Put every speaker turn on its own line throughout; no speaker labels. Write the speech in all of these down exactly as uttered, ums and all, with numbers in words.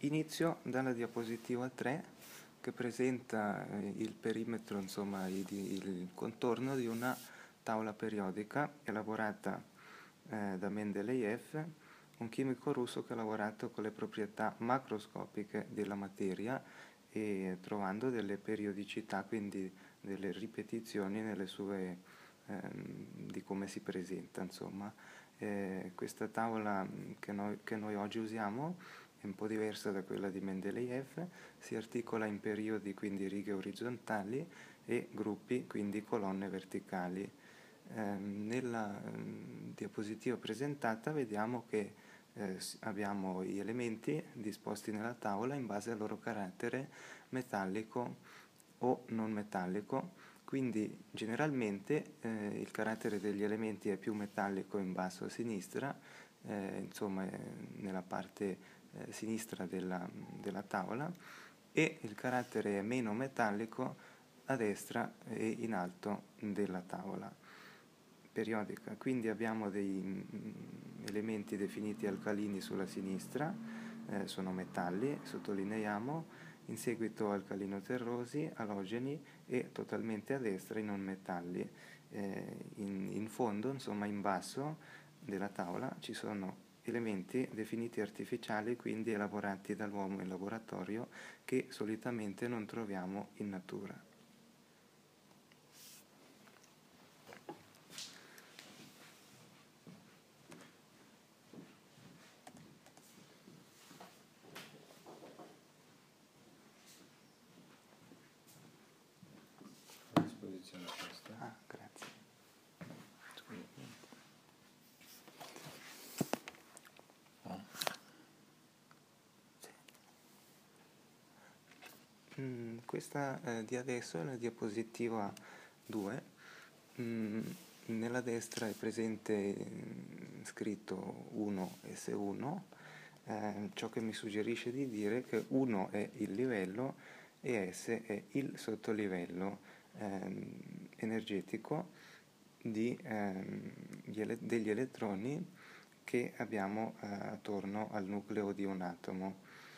Inizio dalla diapositiva tre che presenta eh, il perimetro, insomma il, il contorno di una tavola periodica elaborata eh, da Mendeleev, un chimico russo che ha lavorato con le proprietà macroscopiche della materia e trovando delle periodicità, quindi delle ripetizioni nelle sue, ehm, di come si presenta, insomma. Eh, questa tavola che noi, che noi oggi usiamo è un po' diversa da quella di Mendeleev, si articola in periodi, quindi righe orizzontali, e gruppi, quindi colonne verticali. Eh, nella eh, diapositiva presentata vediamo che eh, abbiamo gli elementi disposti nella tavola in base al loro carattere metallico o non metallico, quindi generalmente eh, il carattere degli elementi è più metallico in basso a sinistra, eh, insomma eh, nella parte eh, sinistra della, della tavola, e il carattere è meno metallico a destra e in alto della tavola periodica. Quindi abbiamo dei mm, elementi definiti alcalini sulla sinistra, eh, sono metalli, sottolineiamo, in seguito alcalino-terrosi, alogeni, e totalmente a destra i non metalli. Eh, in, in fondo, insomma in basso della tavola, ci sono elementi definiti artificiali, quindi elaborati dall'uomo in laboratorio, che solitamente non troviamo in natura. Ah, grazie. Oh. Sì. Mm, questa eh, di adesso è la diapositiva due. Mm, nella destra è presente mm, scritto uno S uno, eh, ciò che mi suggerisce di dire che uno è il livello e S è il sottolivello ehm, energetico di, ehm, gli ele- degli elettroni che abbiamo eh, attorno al nucleo di un atomo,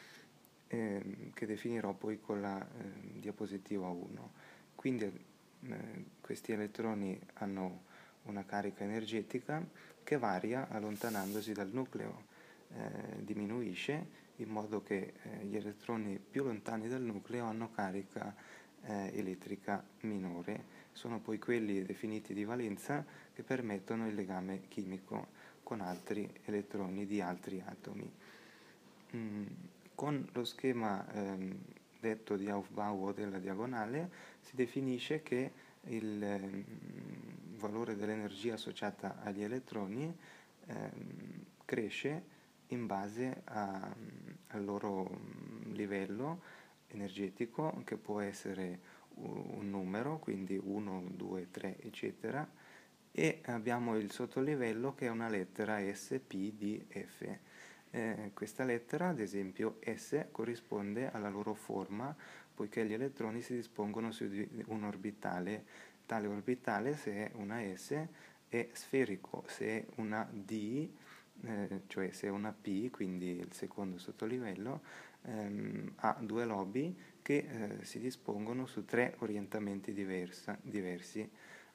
ehm, che definirò poi con la eh, diapositiva uno. Quindi eh, questi elettroni hanno una carica energetica che varia allontanandosi dal nucleo, eh, diminuisce in modo che eh, gli elettroni più lontani dal nucleo hanno carica eh, elettrica minore. Sono poi quelli definiti di valenza che permettono il legame chimico con altri elettroni di altri atomi. Mm, con lo schema ehm, detto di Aufbau della diagonale si definisce che il ehm, valore dell'energia associata agli elettroni ehm, cresce in base a, al loro livello energetico, che può essere un numero, quindi uno, due, tre, eccetera, e abbiamo il sottolivello che è una lettera S, P, D, F. Eh, questa lettera, ad esempio S, corrisponde alla loro forma, poiché gli elettroni si dispongono su un orbitale. Tale orbitale, se è una S, è sferico, se è una D, eh, cioè se è una P, quindi il secondo sottolivello, ehm, ha due lobi che eh, si dispongono su tre orientamenti diversa, diversi.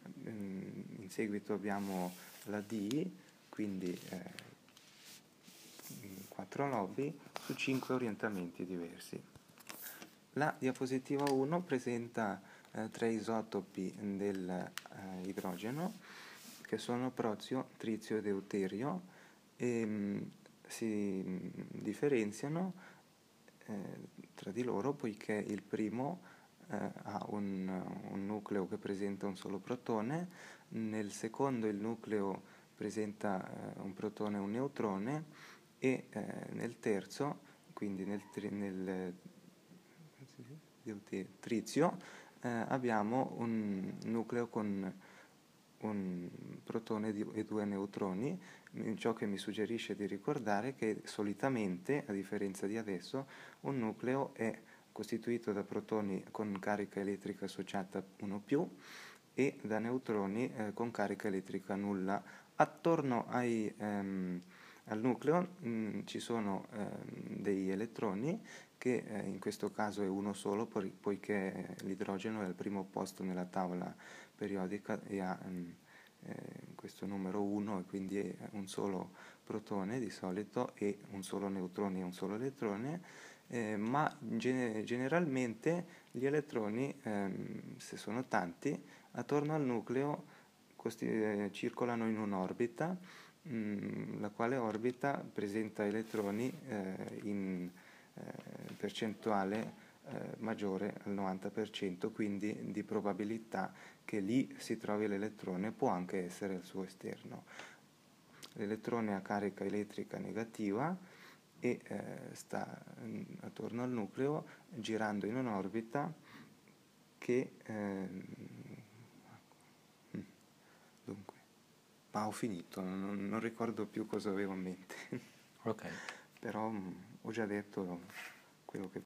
In seguito abbiamo la D, quindi eh, quattro lobi su cinque orientamenti diversi. La diapositiva uno presenta eh, tre isotopi del eh, idrogeno, che sono prozio, trizio e deuterio, e mh, si mh, differenziano eh, tra di loro poiché il primo eh, ha un, un nucleo che presenta un solo protone, nel secondo il nucleo presenta eh, un protone e un neutrone, e eh, nel terzo, quindi nel, tri, nel trizio, eh, abbiamo un nucleo con un protone e due neutroni, ciò che mi suggerisce di ricordare che solitamente, a differenza di adesso, un nucleo è costituito da protoni con carica elettrica associata uno più e da neutroni eh, con carica elettrica nulla. Attorno ai, ehm, al nucleo mh, ci sono ehm, degli elettroni che eh, in questo caso è uno solo poi- poiché l'idrogeno è al primo posto nella tavola periodica e ha mh, eh, questo numero uno e quindi è un solo protone di solito e un solo neutrone e un solo elettrone, eh, ma gene- generalmente gli elettroni, ehm, se sono tanti, attorno al nucleo costi- eh, circolano in un'orbita, mh, la quale orbita presenta elettroni eh, in eh, percentuale eh, maggiore al novanta per cento, quindi di probabilità che lì si trovi l'elettrone può anche essere al suo esterno. L'elettrone ha carica elettrica negativa e eh, sta mh, attorno al nucleo girando in un'orbita che ehm, dunque, ma ho finito, non, non ricordo più cosa avevo in mente,
Ok.
però mh, ho già detto quello che